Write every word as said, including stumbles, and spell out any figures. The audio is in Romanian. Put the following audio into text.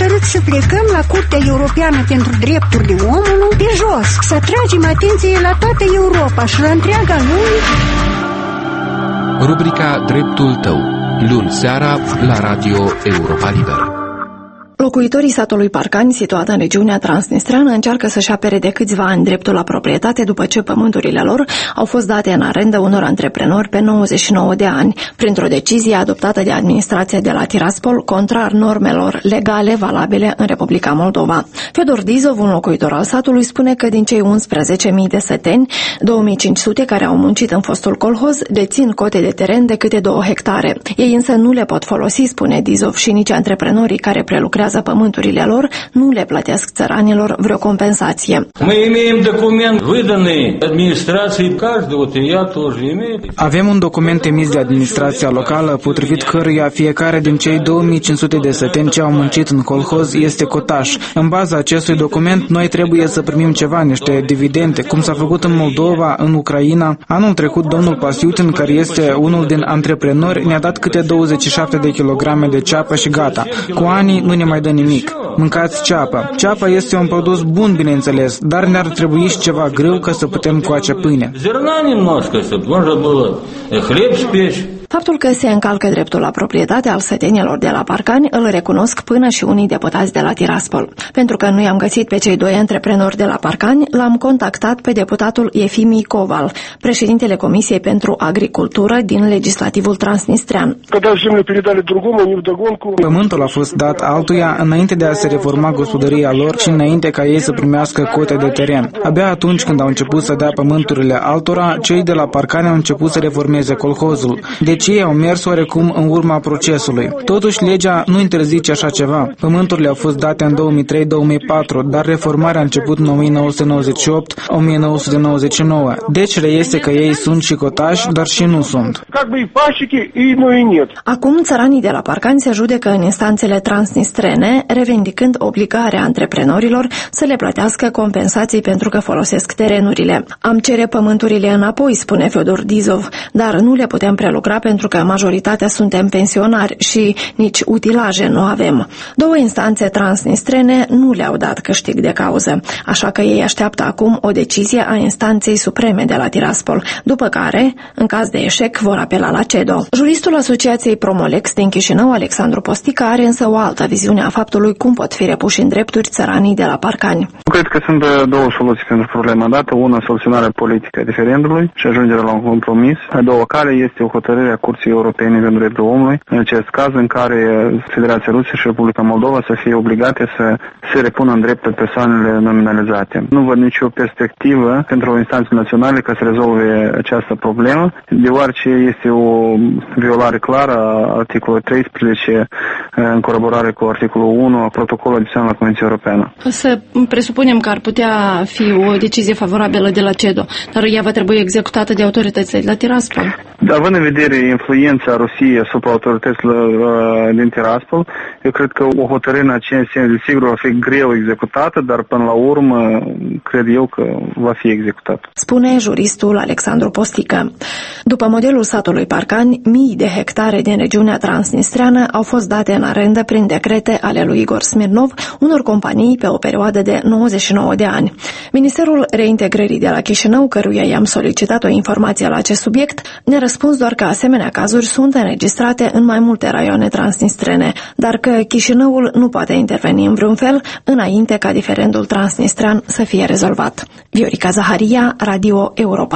hotărât să plecăm la Curtea Europeană pentru Drepturile Omului de jos, să atragem atenție la toată Europa și la întreaga lume. Rubrica Dreptul tău, luni seara la Radio Europa Liberă. Locuitorii satului Parcani, situat în regiunea transnistreană, încearcă să-și apere de câțiva ani dreptul la proprietate după ce pământurile lor au fost date în arendă unor antreprenori pe nouăzeci și nouă de ani, printr-o decizie adoptată de administrația de la Tiraspol, contrar normelor legale valabile în Republica Moldova. Fedor Dizov, un locuitor al satului, spune că din cei unsprezece mii de săteni, două mii cinci sute care au muncit în fostul colhoz dețin cote de teren de câte două hectare. Ei însă nu le pot folosi, spune Dizov, și nici antreprenorii care prelucrează pământurile lor nu le plătesc țăranilor vreo compensație. Avem un document emis de administrația locală, potrivit căruia fiecare din cei două mii cinci sute de săteni ce au muncit în colhoz este cotaș. În baza acestui document, noi trebuie să primim ceva, niște dividende, cum s-a făcut în Moldova, în Ucraina. Anul trecut, domnul Pasiutin, care este unul din antreprenori, ne-a dat câte douăzeci și șapte de kilograme de ceapă și gata. Cu anii nu ne mai dă nimic. Mâncați ceapă. Ceapa este un produs bun, bineînțeles, dar ne-ar trebui și ceva grâu ca să putem coace pâine. Faptul că se încalcă dreptul la proprietate al sătenilor de la Parcani îl recunosc până și unii deputați de la Tiraspol. Pentru că nu i-am găsit pe cei doi antreprenori de la Parcani, l-am contactat pe deputatul Efimii Coval, președintele Comisiei pentru Agricultură din Legislativul Transnistrean. Pământul a fost dat altuia înainte de a se reforma gospodăria lor și înainte ca ei să primească cote de teren. Abia atunci când au început să dea pământurile altora, cei de la Parcani au început să reformeze colhozul. Deci ei au mers oarecum în urma procesului. Totuși, legea nu interzice așa ceva. Pământurile au fost date în două mii trei două mii patru, dar reformarea a început în o mie nouă sute nouăzeci și opt o mie nouă sute nouăzeci și nouă. Deci reiese că ei sunt și cotași, dar și nu sunt. Acum, țăranii de la Parcani se judecă în instanțele transnistrene, revendicând obligarea antreprenorilor să le plătească compensații pentru că folosesc terenurile. Am cere pământurile înapoi, spune Fedor Dizov, dar nu le putem prelucra pentru că majoritatea suntem pensionari și nici utilaje nu avem. Două instanțe transnistrene nu le-au dat câștig de cauză, așa că ei așteaptă acum o decizie a instanței supreme de la Tiraspol, după care, în caz de eșec, vor apela la CEDO. Juristul Asociației Promolex din Chișinău, Alexandru Postica, are însă o altă viziune a faptului cum pot fi repuși în drepturi țăranii de la Parcani. Cred că sunt două soluții pentru problema dată. Una, soluționarea politică a referendumului și ajungerea la un compromis. A doua cale este o hotărâre a Curții Europene pentru Dreptul Omului, în acest caz în care Federația Rusă și Republica Moldova să fie obligate să se repună în dreptul persoanele nominalizate. Nu văd nicio perspectivă pentru instanțe naționale ca să rezolve această problemă, deoarece este o violare clară a articolului treisprezece în colaborare cu articolul unu a protocolului adițional la Convenția Europeană. Să presupunem că ar putea fi o decizie favorabilă de la CEDO, dar ea va trebui executată de autoritățile de la Tiraspol. Da, având în vedere influența Rusiei asupra autorităților uh, din Tiraspol, eu cred că o hotărâre în acest sens, desigur, va fi greu executată, dar până la urmă, cred eu că va fi executată. Spune juristul Alexandru Postică. După modelul satului Parcani, mii de hectare din regiunea transnistreană au fost date în arendă prin decrete ale lui Igor Smirnov unor companii pe o perioadă de nouăzeci și nouă de ani. Ministerul Reintegrării de la Chișinău, căruia i-am solicitat o informație la acest subiect, ne-a răspuns doar că asemenea cazuri sunt înregistrate în mai multe raioane transnistrene, dar că Chișinăul nu poate interveni în vreun fel înainte ca diferendul transnistrean să fie rezolvat. Viorica Zaharia, Radio Europa.